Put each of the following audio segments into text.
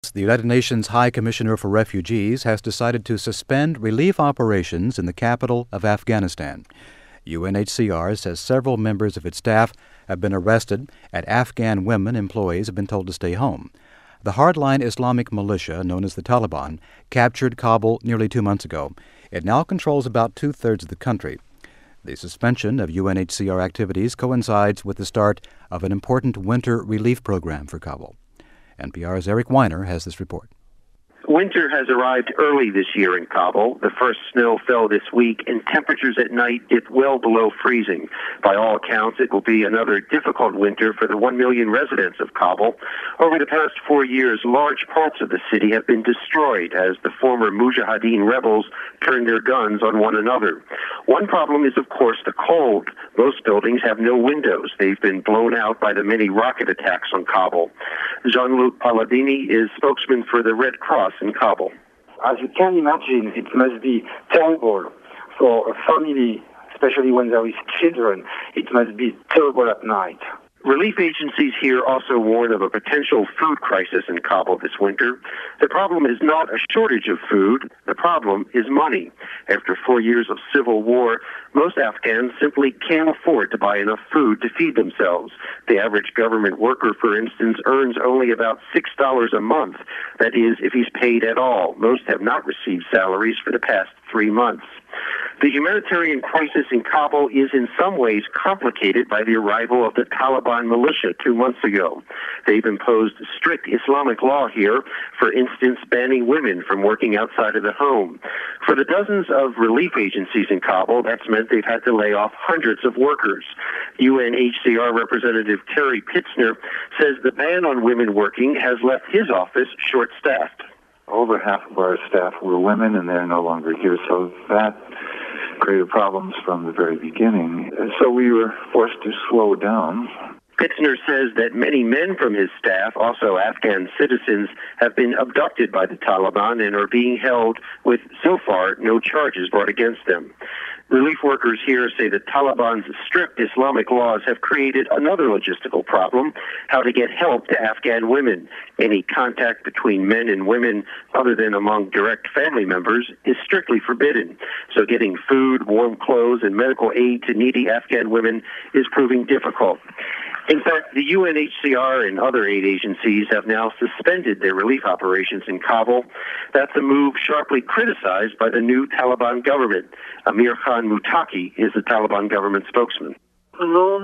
The United Nations High Commissioner for Refugees has decided to suspend relief operations in the capital of Afghanistan. UNHCR says several members of its staff have been arrested, and Afghan women employees have been told to stay home. The hardline Islamic militia, known as the Taliban, captured Kabul nearly 2 months ago. It now controls about two-thirds of the country. The suspension of UNHCR activities coincides with the start of an important winter relief program for Kabul. NPR's Eric Weiner has this report. Winter has arrived early this year in Kabul. The first snow fell this week, and temperatures at night dipped well below freezing. By all accounts, it will be another difficult winter for the 1 million residents of Kabul. Over the past 4 years, large parts of the city have been destroyed as the former Mujahideen rebels turn their guns on one another. One problem is, of course, the cold. Most buildings have no windows. They've been blown out by the many rocket attacks on Kabul. Jean-Luc Palladini is spokesman for the Red Cross in Kabul. As you can imagine, it must be terrible for a family, especially when there is children. It must be terrible at night. Relief agencies here also warn of a potential food crisis in Kabul this winter. The problem is not a shortage of food. The problem is money. After 4 years of civil war, most Afghans simply can't afford to buy enough food to feed themselves. The average government worker, for instance, earns only about $6 a month. That is, if he's paid at all. Most have not received salaries for the past 3 months. The humanitarian crisis in Kabul is in some ways complicated by the arrival of the Taliban militia 2 months ago. They've imposed strict Islamic law here, for instance, banning women from working outside of the home. For the dozens of relief agencies in Kabul, that's meant they've had to lay off hundreds of workers. UNHCR Representative Terry Pitzner says the ban on women working has left his office short-staffed. Over half of our staff were women, and they're no longer here, so that created problems from the very beginning. And so we were forced to slow down. Pitzner says that many men from his staff, also Afghan citizens, have been abducted by the Taliban and are being held with, so far, no charges brought against them. Relief workers here say the Taliban's strict Islamic laws have created another logistical problem: how to get help to Afghan women. Any contact between men and women, other than among direct family members, is strictly forbidden. So getting food, warm clothes, and medical aid to needy Afghan women is proving difficult. In fact, the UNHCR and other aid agencies have now suspended their relief operations in Kabul. That's a move sharply criticized by the new Taliban government. Amir Khan Muttaqi is the Taliban government spokesman. We have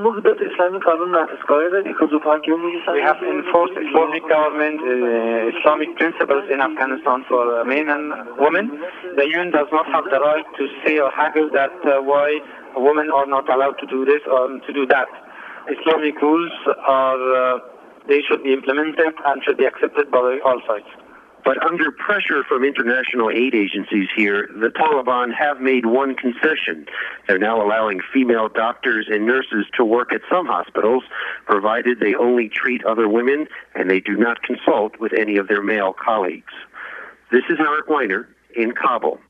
enforced Islamic government, Islamic principles in Afghanistan for men and women. The UN does not have the right to say or haggle that why women are not allowed to do this or to do that. Islamic rules they should be implemented and should be accepted by all sides. But under pressure from international aid agencies here, the Taliban have made one concession. They're now allowing female doctors and nurses to work at some hospitals, provided they only treat other women and they do not consult with any of their male colleagues. This is Eric Weiner in Kabul.